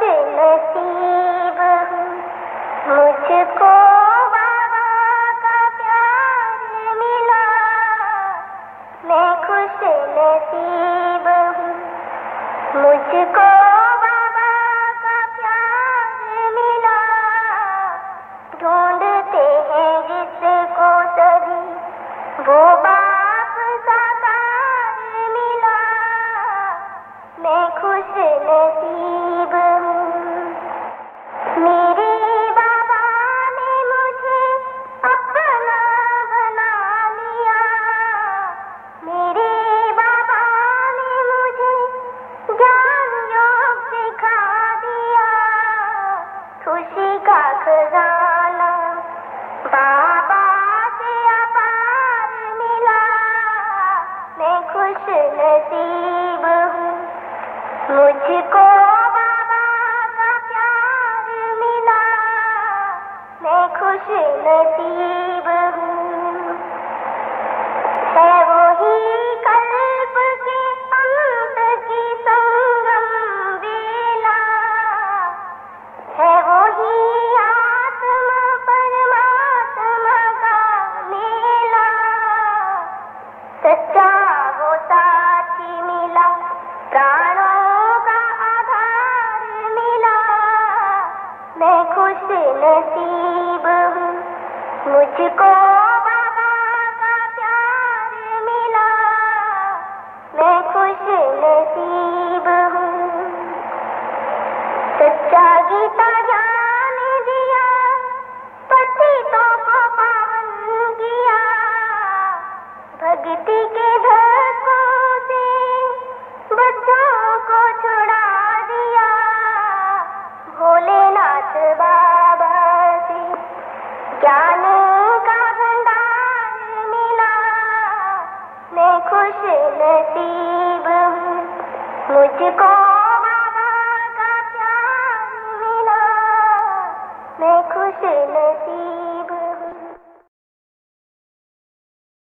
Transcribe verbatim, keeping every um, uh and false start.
नसीब हूँ, मुझको बाबा का प्यार मिला। मैं खुश नसीब हूँ, मुझको बाबा का प्यार मिला। ढूंढते हैं जिसको सभी वो बाप साकार मिला। मैं खुश नसीब हूँ। मेरे बाबा ने मुझे अपना बना लिया। मेरे बाबा ने मुझे ज्ञान योग सिखा दिया। खुशी का खजाना बाबा से अपार मिला। मैं खुश नसीब हूँ, मुझको बाबा का प्यार मिला। मैं खुश नसीब हूँ। है वही कल्प के अंत की संगम बेला। है वही आत्मा परमात्मा का मेला। सच्चा वो साथी मिला, प्राणों का आधार मिला। मैं खुश नसीब हूँ, मुझको बाबा का प्यार मिला। मैं खुश नसीब हूँ। सच्चा गीता ज्ञान दिया, पतितों को पावन किया। भक्ति के धक्कों से बच्चों को छुड़ा दिया। भोलेनाथ बाबा से ज्ञान का भंडार मिला। मैं खुश नसीब हूँ, मुझको बाबा का प्यार मिला। मैं खुश नसीब